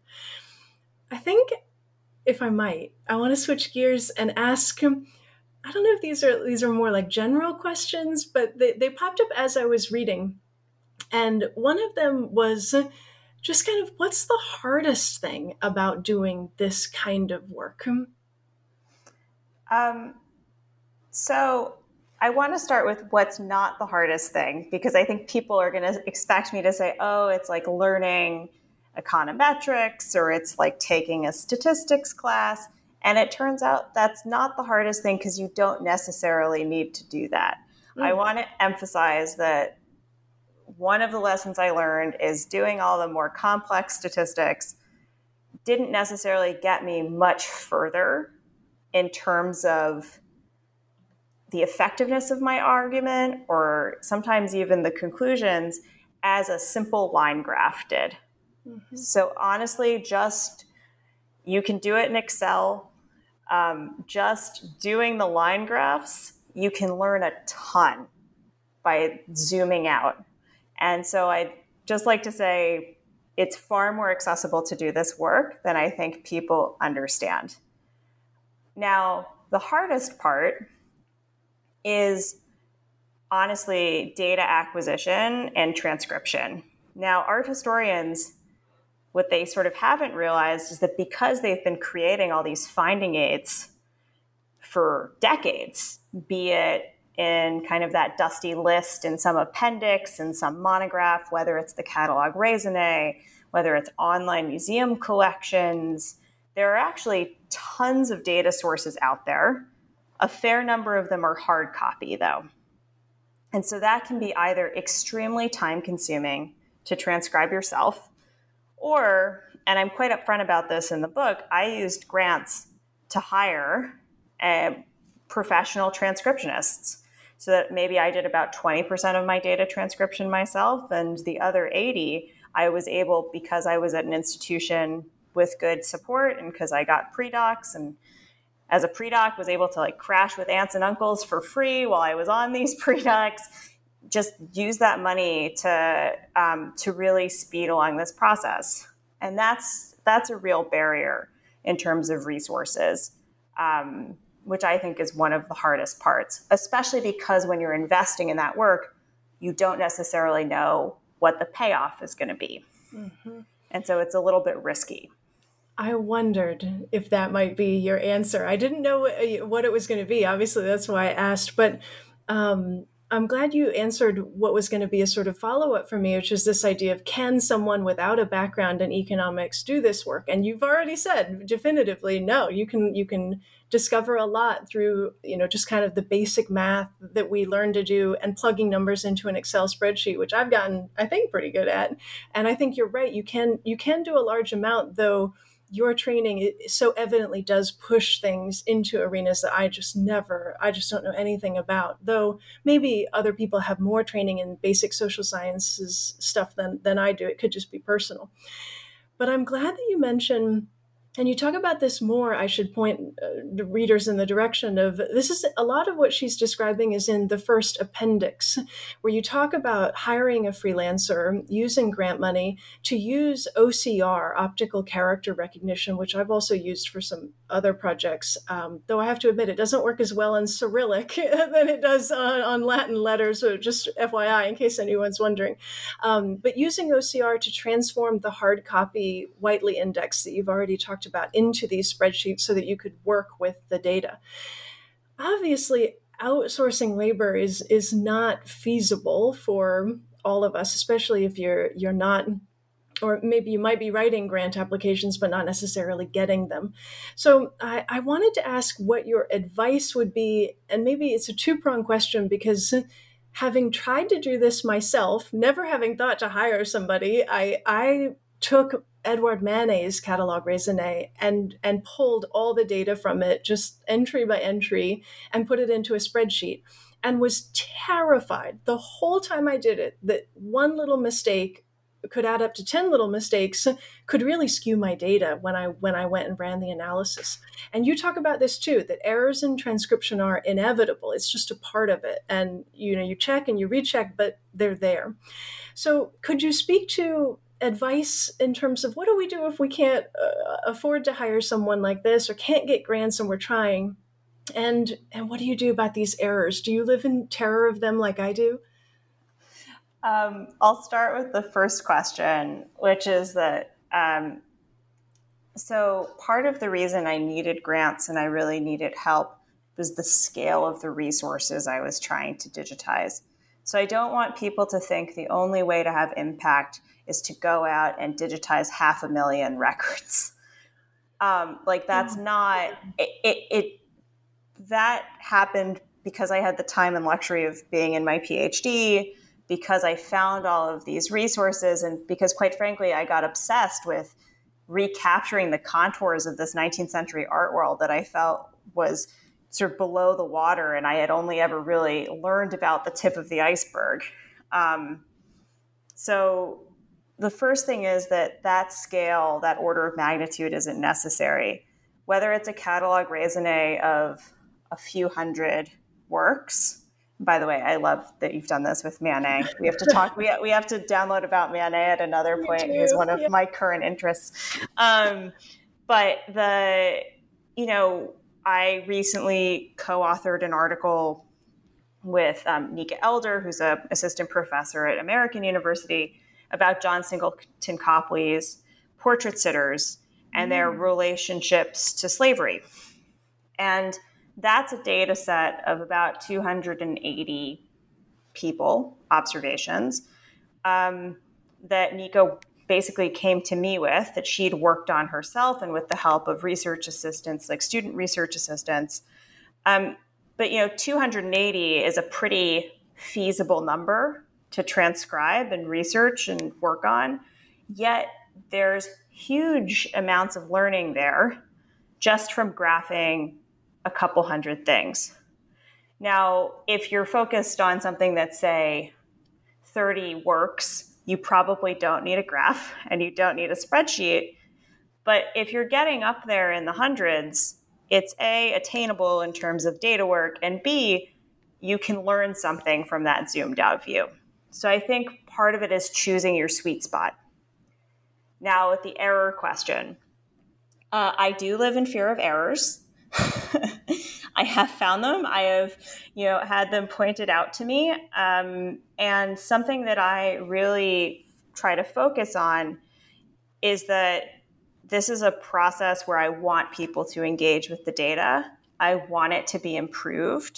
I think, if I might, I want to switch gears and ask, I don't know if these are these are more like general questions, but they, they popped up as I was reading. And one of them was just kind of, what's the hardest thing about doing this kind of work? Um, so I want to start with what's not the hardest thing, because I think people are going to expect me to say, oh, it's like learning econometrics, or it's like taking a statistics class. And it turns out that's not the hardest thing, because you don't necessarily need to do that. Mm. I want to emphasize that one of the lessons I learned is doing all the more complex statistics didn't necessarily get me much further in terms of the effectiveness of my argument, or sometimes even the conclusions, as a simple line graph did. Mm-hmm. So honestly, just, you can do it in Excel. Um, just doing the line graphs, you can learn a ton by zooming out. And so I'd just like to say it's far more accessible to do this work than I think people understand. Now, the hardest part is honestly data acquisition and transcription. Now, art historians, what they sort of haven't realized is that because they've been creating all these finding aids for decades, be it in kind of that dusty list in some appendix, in some monograph, whether it's the Catalogue Raisonné, whether it's online museum collections, there are actually tons of data sources out there. A fair number of them are hard copy, though. And so that can be either extremely time-consuming to transcribe yourself, or, and I'm quite upfront about this in the book, I used grants to hire uh, professional transcriptionists, so that maybe I did about twenty percent of my data transcription myself, and the other eighty, I was able, because I was at an institution with good support and because I got pre-docs, and as a pre-doc was able to like crash with aunts and uncles for free while I was on these pre-docs, just use that money to um, to really speed along this process. And that's that's a real barrier in terms of resources. Um, which I think is one of the hardest parts, especially because when you're investing in that work, you don't necessarily know what the payoff is going to be. Mm-hmm. And so it's a little bit risky. I wondered if that might be your answer. I didn't know what it was going to be. Obviously, that's why I asked. But um, I'm glad you answered what was going to be a sort of follow-up for me, which is this idea of, can someone without a background in economics do this work? And you've already said definitively, no, you can you can discover a lot through, you know, just kind of the basic math that we learn to do and plugging numbers into an Excel spreadsheet, which I've gotten, I think, pretty good at. And I think you're right. You can you can do a large amount, though your training it so evidently does push things into arenas that I just never, I just don't know anything about. Though maybe other people have more training in basic social sciences stuff than, than I do. It could just be personal. But I'm glad that you mentioned, and you talk about this more, I should point uh, the readers in the direction of, this is a lot of what she's describing is in the first appendix, where you talk about hiring a freelancer using grant money to use O C R, optical character recognition, which I've also used for some other projects, um, though I have to admit it doesn't work as well in Cyrillic than it does on, on Latin letters, so just F Y I, in case anyone's wondering. Um, but using O C R to transform the hard copy Whiteley index that you've already talked about into these spreadsheets so that you could work with the data. Obviously, outsourcing labor is is not feasible for all of us, especially if you're you're not, or maybe you might be writing grant applications but not necessarily getting them. So I, I wanted to ask what your advice would be, and maybe it's a two-pronged question, because having tried to do this myself, never having thought to hire somebody, I I took Edouard Manet's catalog raisonné and and pulled all the data from it, just entry by entry, and put it into a spreadsheet, and was terrified the whole time I did it that one little mistake could add up to ten little mistakes, could really skew my data when I when I went and ran the analysis. And you talk about this too, that errors in transcription are inevitable. It's just a part of it. And you know, you check and you recheck, but they're there. So could you speak to advice in terms of what do we do if we can't uh, afford to hire someone like this, or can't get grants and we're trying? And and what do you do about these errors? Do you live in terror of them like I do? Um, I'll start with the first question, which is that, um, so part of the reason I needed grants and I really needed help was the scale of the resources I was trying to digitize. So I don't want people to think the only way to have impact is to go out and digitize half a million records. Um, like that's not, it, it, it, that happened because I had the time and luxury of being in my PhD, because I found all of these resources, and because quite frankly, I got obsessed with recapturing the contours of this nineteenth century art world that I felt was sort of below the water, and I had only ever really learned about the tip of the iceberg. Um, so the first thing is that that scale, that order of magnitude isn't necessary. Whether it's a catalog raisonné of a few hundred works. By the way, I love that you've done this with Manet. We have to talk, we, we have to download about Manet at another point. He's one of yeah. my current interests. Um, but the, you know, I recently co-authored an article with um, Nika Elder, who's an assistant professor at American University, about John Singleton Copley's portrait sitters and mm. their relationships to slavery. And that's a data set of about two hundred eighty people, observations, um, that Nika basically came to me with, that she'd worked on herself and with the help of research assistants, like student research assistants. Um, but, you know, two hundred eighty is a pretty feasible number to transcribe and research and work on. Yet there's huge amounts of learning there just from graphing a couple hundred things. Now, if you're focused on something that's, say, thirty works, you probably don't need a graph and you don't need a spreadsheet. But if you're getting up there in the hundreds, it's A, attainable in terms of data work, and B, you can learn something from that zoomed out view. So I think part of it is choosing your sweet spot. Now, with the error question, uh, I do live in fear of errors. I have found them. I have, you know, had them pointed out to me. Um, and something that I really try to focus on is that this is a process where I want people to engage with the data. I want it to be improved.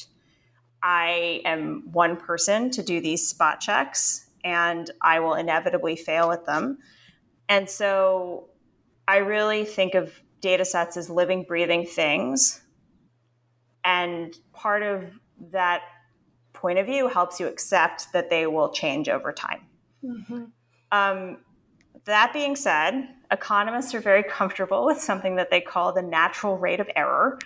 I am one person to do these spot checks, and I will inevitably fail at them. And so I really think of data sets as living, breathing things. And part of that point of view helps you accept that they will change over time. Mm-hmm. Um, that being said, economists are very comfortable with something that they call the natural rate of error,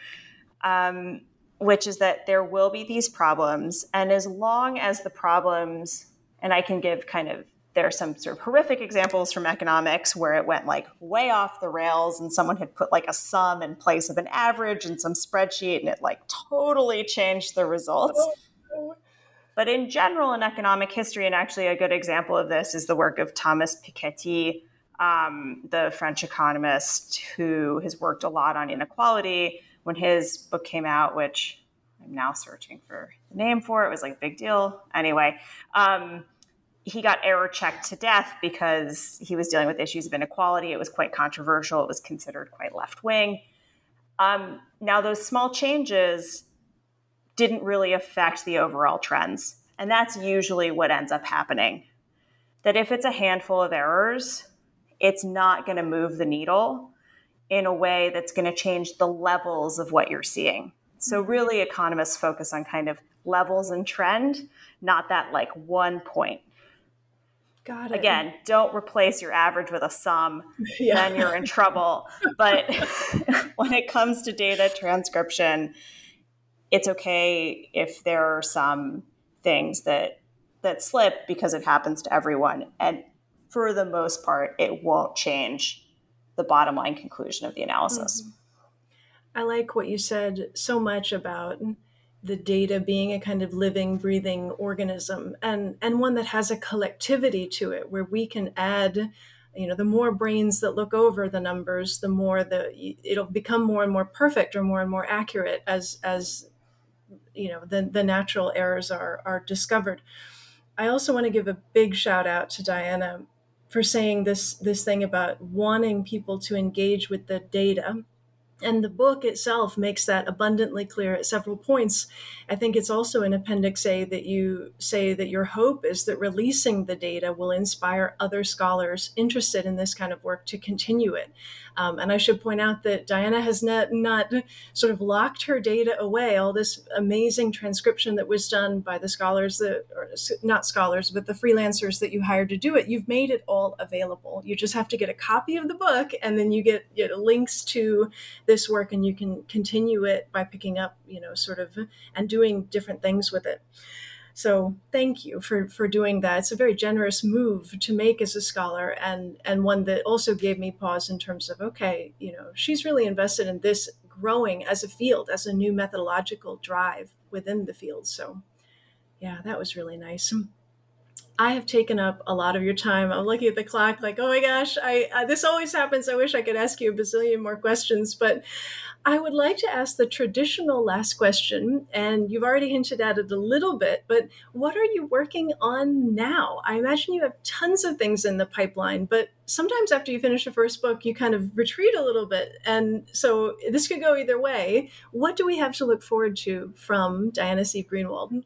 um, which is that there will be these problems. And as long as the problems, and I can give kind of, there are some sort of horrific examples from economics where it went like way off the rails and someone had put like a sum in place of an average in some spreadsheet and it like totally changed the results. But in general, in economic history, and actually a good example of this is the work of Thomas Piketty, um, the French economist who has worked a lot on inequality. When his book came out, which I'm now searching for the name for, it was like a big deal. Anyway, um, he got error checked to death because he was dealing with issues of inequality. It was quite controversial. It was considered quite left-wing. Um, now, those small changes didn't really affect the overall trends. And that's usually what ends up happening. That if it's a handful of errors, it's not going to move the needle in a way that's going to change the levels of what you're seeing. So really economists focus on kind of levels and trend, not that like one point. Got it. Again, don't replace your average with a sum, yeah. Then you're in trouble. But when it comes to data transcription, it's okay if there are some things that that slip because it happens to everyone. And for the most part, it won't change the bottom line conclusion of the analysis. Mm-hmm. I like what you said so much about the data being a kind of living, breathing organism and, and one that has a collectivity to it where we can add, you know, the more brains that look over the numbers, the more the it'll become more and more perfect or more and more accurate as, as you know, the, the natural errors are, are discovered. I also want to give a big shout out to Diana for saying this, this thing about wanting people to engage with the data. And the book itself makes that abundantly clear at several points. I think it's also in Appendix A that you say that your hope is that releasing the data will inspire other scholars interested in this kind of work to continue it. Um, and I should point out that Diana has not, not sort of locked her data away, all this amazing transcription that was done by the scholars, that, or not scholars, but the freelancers that you hired to do it. You've made it all available. You just have to get a copy of the book, and then you get, you know, links to this work, and you can continue it by picking up, you know, sort of, and doing different things with it. So thank you for, for doing that. It's a very generous move to make as a scholar, and, and one that also gave me pause in terms of, okay, you know, she's really invested in this growing as a field, as a new methodological drive within the field. So yeah, that was really nice. I have taken up a lot of your time. I'm looking at the clock like, oh my gosh, I uh, this always happens. I wish I could ask you a bazillion more questions, but I would like to ask the traditional last question, and you've already hinted at it a little bit, but what are you working on now? I imagine you have tons of things in the pipeline, but sometimes after you finish the first book, you kind of retreat a little bit. And so this could go either way. What do we have to look forward to from Diana C. Greenwald?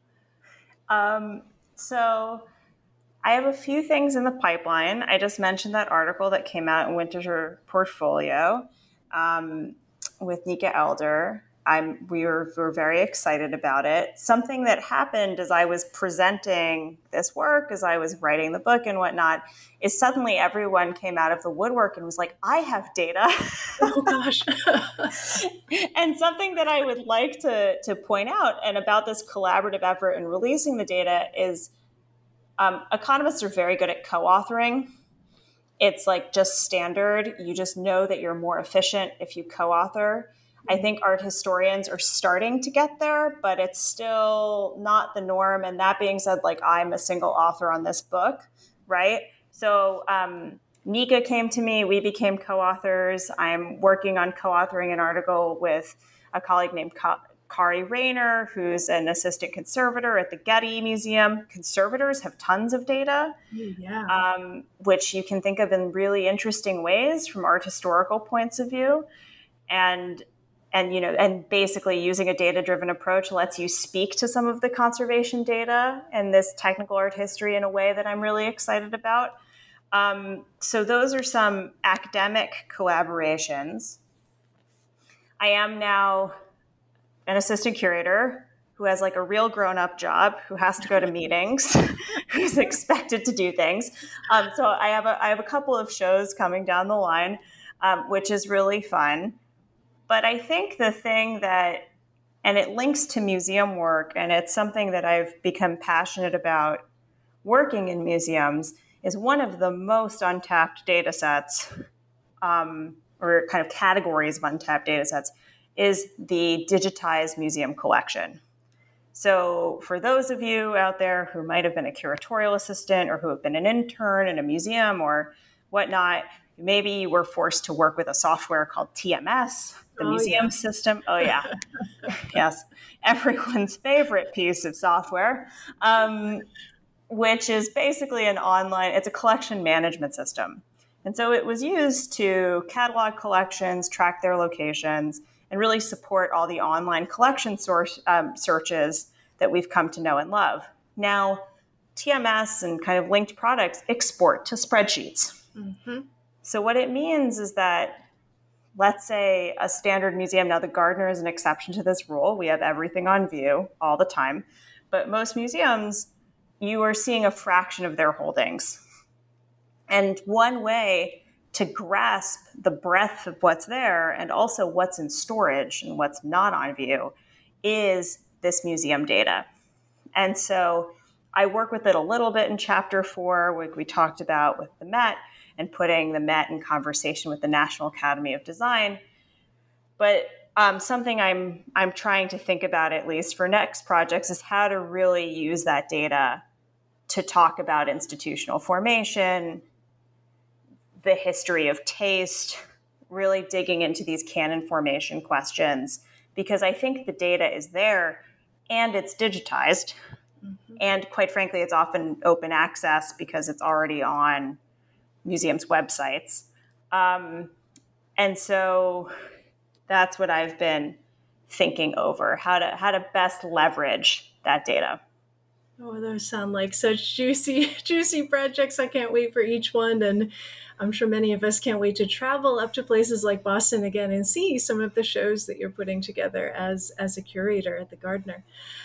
Um, so... I have a few things in the pipeline. I just mentioned that article that came out in Winter's Portfolio um, with Nika Elder. I'm, we were, we were very excited about it. Something that happened as I was presenting this work, as I was writing the book and whatnot, is suddenly everyone came out of the woodwork and was like, I have data. Oh, gosh. And something that I would like to, to point out and about this collaborative effort in releasing the data is Um, economists are very good at co-authoring. It's like just standard. You just know that you're more efficient if you co-author. I think art historians are starting to get there, but it's still not the norm. And that being said, like I'm a single author on this book, right? So um, Nika came to me. We became co-authors. I'm working on co-authoring an article with a colleague named Kari Rayner, who's an assistant conservator at the Getty Museum. Conservators have tons of data, yeah. um, which you can think of in really interesting ways from art historical points of view. And And, you know, and basically using a data-driven approach lets you speak to some of the conservation data and this technical art history in a way that I'm really excited about. Um, so those are some academic collaborations. I am now an assistant curator who has like a real grown-up job, who has to go to meetings, who's expected to do things. Um, so I have a I have a couple of shows coming down the line, um, which is really fun. But I think the thing that, and it links to museum work, and it's something that I've become passionate about working in museums, is one of the most untapped data sets, um, or kind of categories of untapped data sets, is the digitized museum collection. So for those of you out there who might have been a curatorial assistant or who have been an intern in a museum or whatnot, maybe you were forced to work with a software called T M S, the oh, museum yeah. system. Oh, yeah. Yes. Everyone's favorite piece of software, um, which is basically an online, it's a collection management system. And so it was used to catalog collections, track their locations, and really support all the online collection source, um, searches that we've come to know and love. Now, T M S and kind of linked products export to spreadsheets. Mm-hmm. So what it means is that, let's say a standard museum, now the Gardner is an exception to this rule. We have everything on view all the time. But most museums, you are seeing a fraction of their holdings. And one way to grasp the breadth of what's there and also what's in storage and what's not on view is this museum data. And so I work with it a little bit in chapter four, like we talked about with the Met, and putting the Met in conversation with the National Academy of Design. But um, something I'm I'm trying to think about, at least for next projects, is how to really use that data to talk about institutional formation, the history of taste, really digging into these canon formation questions, because I think the data is there and it's digitized. Mm-hmm. And quite frankly, it's often open access because it's already on museums' websites. Um, and so that's what I've been thinking over, how to how to best leverage that data. Oh, those sound like such juicy, juicy projects. I can't wait for each one. And I'm sure many of us can't wait to travel up to places like Boston again and see some of the shows that you're putting together as, as a curator at the Gardner.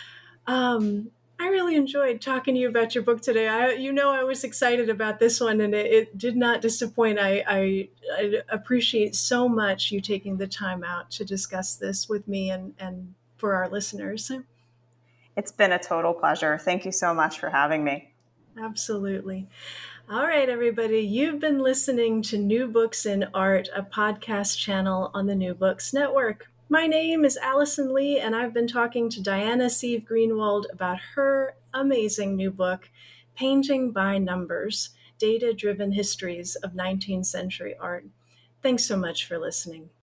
Um, I really enjoyed talking to you about your book today. I, you know, I was excited about this one, and it, it did not disappoint. I, I, I appreciate so much you taking the time out to discuss this with me and, and for our listeners. It's been a total pleasure. Thank you so much for having me. Absolutely. All right, everybody. You've been listening to New Books in Art, a podcast channel on the New Books Network. My name is Allison Lee, and I've been talking to Diana Sieve Greenwald about her amazing new book, Painting by Numbers, Data-Driven Histories of nineteenth Century Art. Thanks so much for listening.